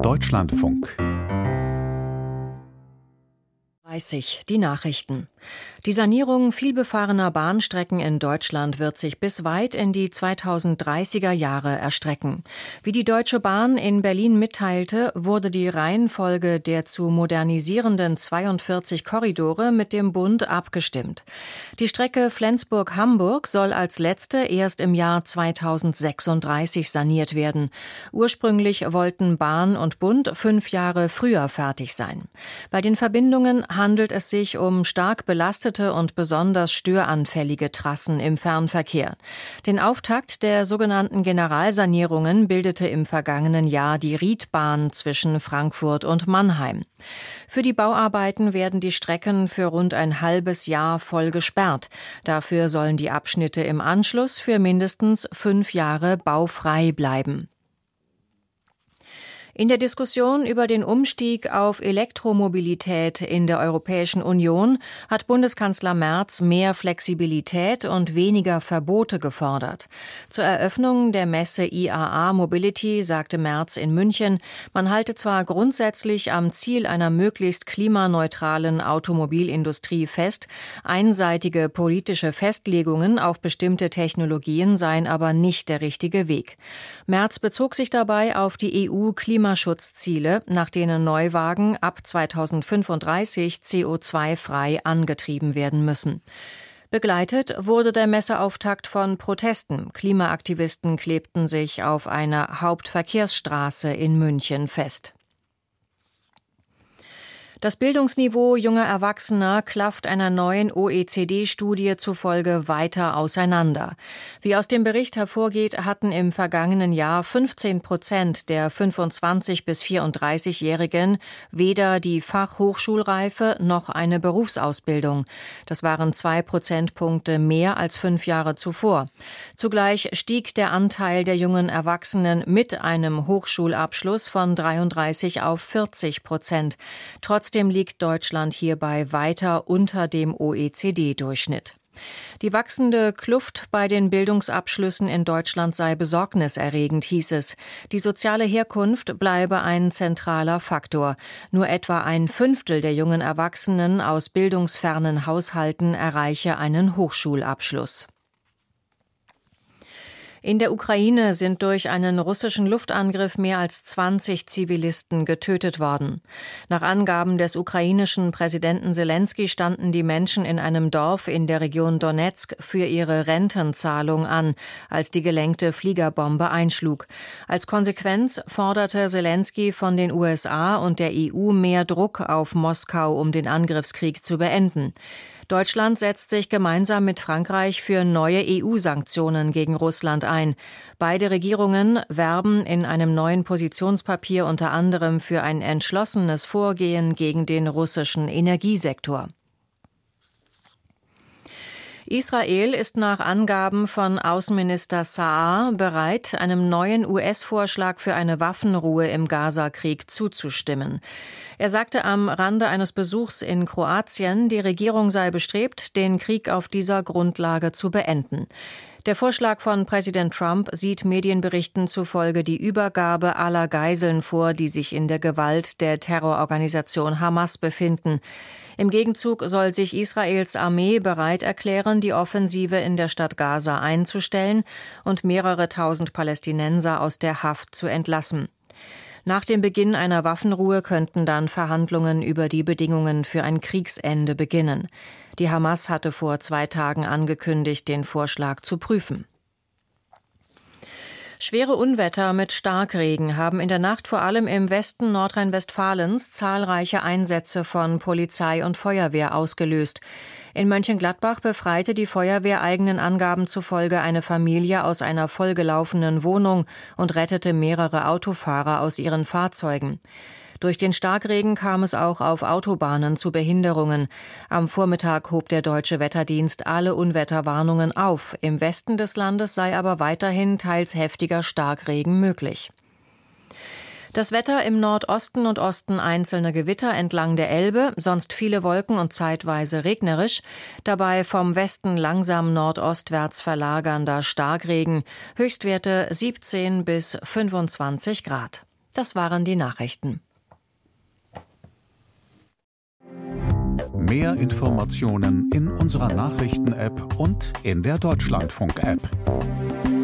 Deutschlandfunk. Die Nachrichten. Die Sanierung vielbefahrener Bahnstrecken in Deutschland wird sich bis weit in die 2030er Jahre erstrecken. Wie die Deutsche Bahn in Berlin mitteilte, wurde die Reihenfolge der zu modernisierenden 42 Korridore mit dem Bund abgestimmt. Die Strecke Flensburg-Hamburg soll als letzte erst im Jahr 2036 saniert werden. Ursprünglich wollten Bahn und Bund 5 Jahre früher fertig sein. Bei den Verbindungen handelt es sich um stark belastete und besonders störanfällige Trassen im Fernverkehr. Den Auftakt der sogenannten Generalsanierungen bildete im vergangenen Jahr die Riedbahn zwischen Frankfurt und Mannheim. Für die Bauarbeiten werden die Strecken für rund ein halbes Jahr voll gesperrt. Dafür sollen die Abschnitte im Anschluss für mindestens 5 Jahre baufrei bleiben. In der Diskussion über den Umstieg auf Elektromobilität in der Europäischen Union hat Bundeskanzler Merz mehr Flexibilität und weniger Verbote gefordert. Zur Eröffnung der Messe IAA Mobility sagte Merz in München, man halte zwar grundsätzlich am Ziel einer möglichst klimaneutralen Automobilindustrie fest, einseitige politische Festlegungen auf bestimmte Technologien seien aber nicht der richtige Weg. Merz bezog sich dabei auf die EU-Klimaschutzziele, nach denen Neuwagen ab 2035 CO2-frei angetrieben werden müssen. Begleitet wurde der Messeauftakt von Protesten. Klimaaktivisten klebten sich auf einer Hauptverkehrsstraße in München fest. Das Bildungsniveau junger Erwachsener klafft einer neuen OECD-Studie zufolge weiter auseinander. Wie aus dem Bericht hervorgeht, hatten im vergangenen Jahr 15% der 25- bis 34-Jährigen weder die Fachhochschulreife noch eine Berufsausbildung. Das waren 2 Prozentpunkte mehr als 5 Jahre zuvor. Zugleich stieg der Anteil der jungen Erwachsenen mit einem Hochschulabschluss von 33 auf 40%. Trotzdem liegt Deutschland hierbei weiter unter dem OECD-Durchschnitt. Die wachsende Kluft bei den Bildungsabschlüssen in Deutschland sei besorgniserregend, hieß es. Die soziale Herkunft bleibe ein zentraler Faktor. Nur etwa 1/5 der jungen Erwachsenen aus bildungsfernen Haushalten erreiche einen Hochschulabschluss. In der Ukraine sind durch einen russischen Luftangriff mehr als 20 Zivilisten getötet worden. Nach Angaben des ukrainischen Präsidenten Selenskyj standen die Menschen in einem Dorf in der Region Donezk für ihre Rentenzahlung an, als die gelenkte Fliegerbombe einschlug. Als Konsequenz forderte Selenskyj von den USA und der EU mehr Druck auf Moskau, um den Angriffskrieg zu beenden. Deutschland setzt sich gemeinsam mit Frankreich für neue EU-Sanktionen gegen Russland ein. Beide Regierungen werben in einem neuen Positionspapier unter anderem für ein entschlossenes Vorgehen gegen den russischen Energiesektor. Israel ist nach Angaben von Außenminister Saar bereit, einem neuen US-Vorschlag für eine Waffenruhe im Gaza-Krieg zuzustimmen. Er sagte am Rande eines Besuchs in Kroatien, die Regierung sei bestrebt, den Krieg auf dieser Grundlage zu beenden. Der Vorschlag von Präsident Trump sieht Medienberichten zufolge die Übergabe aller Geiseln vor, die sich in der Gewalt der Terrororganisation Hamas befinden. Im Gegenzug soll sich Israels Armee bereit erklären, die Offensive in der Stadt Gaza einzustellen und mehrere tausend Palästinenser aus der Haft zu entlassen. Nach dem Beginn einer Waffenruhe könnten dann Verhandlungen über die Bedingungen für ein Kriegsende beginnen. Die Hamas hatte vor 2 Tagen angekündigt, den Vorschlag zu prüfen. Schwere Unwetter mit Starkregen haben in der Nacht vor allem im Westen Nordrhein-Westfalens zahlreiche Einsätze von Polizei und Feuerwehr ausgelöst. In Mönchengladbach befreite die Feuerwehr eigenen Angaben zufolge eine Familie aus einer vollgelaufenen Wohnung und rettete mehrere Autofahrer aus ihren Fahrzeugen. Durch den Starkregen kam es auch auf Autobahnen zu Behinderungen. Am Vormittag hob der Deutsche Wetterdienst alle Unwetterwarnungen auf. Im Westen des Landes sei aber weiterhin teils heftiger Starkregen möglich. Das Wetter im Nordosten und Osten einzelne Gewitter entlang der Elbe, sonst viele Wolken und zeitweise regnerisch, dabei vom Westen langsam nordostwärts verlagernder Starkregen, Höchstwerte 17 bis 25 Grad. Das waren die Nachrichten. Mehr Informationen in unserer Nachrichten-App und in der Deutschlandfunk-App.